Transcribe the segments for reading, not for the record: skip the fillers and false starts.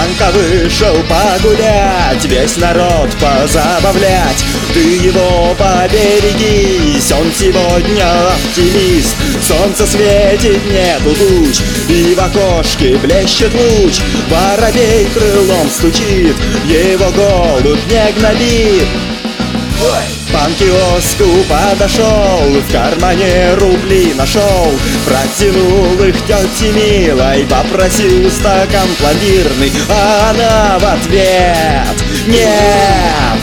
панка вышел погулять, весь народ позабавлять. Ты его поберегись, он сегодня оптимист. Солнце светит, нету туч, и в окошке блещет луч. Воробей крылом стучит, его голубь не гнобит. Пан к киоску подошел, в кармане рубли нашел, протянул их тете милой, попросил стакан пломбирный, а она в ответ: нет!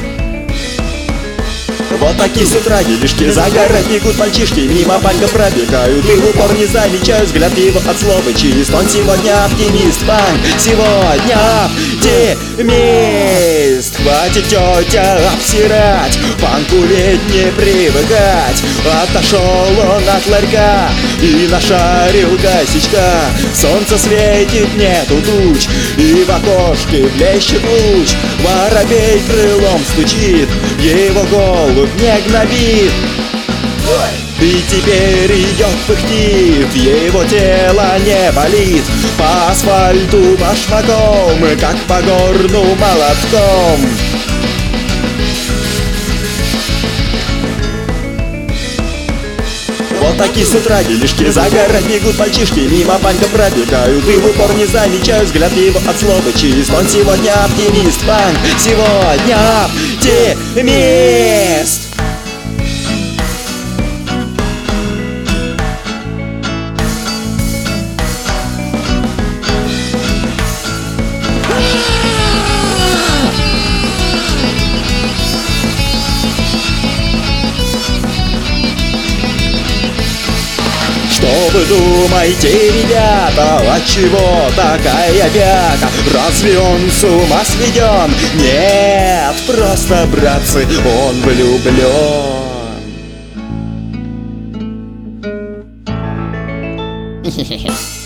Вот такие с утра делишки, за горой бегут мальчишки, мимо панька пробегают, и в упор не замечаю взгляд его от злобы чист. Он сегодня оптимист, панк сегодня оптимист. Хватит, тетя, обсирать, панку ведь не привыкать. Отошел он от ларька и нашарил косячка. Солнце светит, нету туч, и в окошке блещет луч. Воробей крылом стучит, его голубь не гнобит. И теперь идет, пыхтит, его тело не болит. По асфальту башмаком, как по горну молотком. Вот такие с утра делишки, за горой бегут мальчишки, мимо панька пробегают, и в упор не замечаю взгляд его от злобы чист. Он сегодня оптимист, панк сегодня оптимист. Что вы думаете, ребята, отчего такая бяка? Разве он с ума сведен? Нет, просто, братцы, он влюблен.